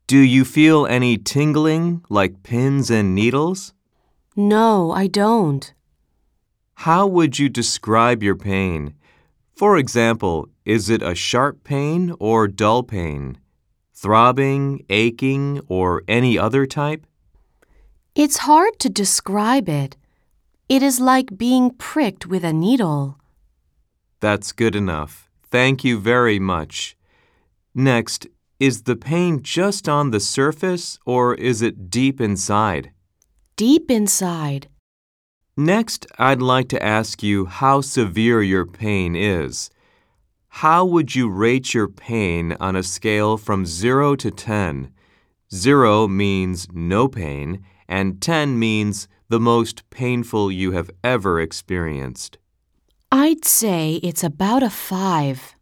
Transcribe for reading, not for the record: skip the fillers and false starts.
Do you feel any tingling, like pins and needles? No, I don't. How would you describe your pain? For example, is it a sharp pain or dull pain? Throbbing, aching, or any other type? It's hard to describe it. It is like being pricked with a needle. That's good enough. Thank you very much. Next, is the pain just on the surface or is it deep inside? Deep inside. Next, I'd like to ask you how severe your pain is. How would you rate your pain on a scale from 0 to 10? 0 means no pain, and 10 means the most painful you have ever experienced. I'd say it's about a 5.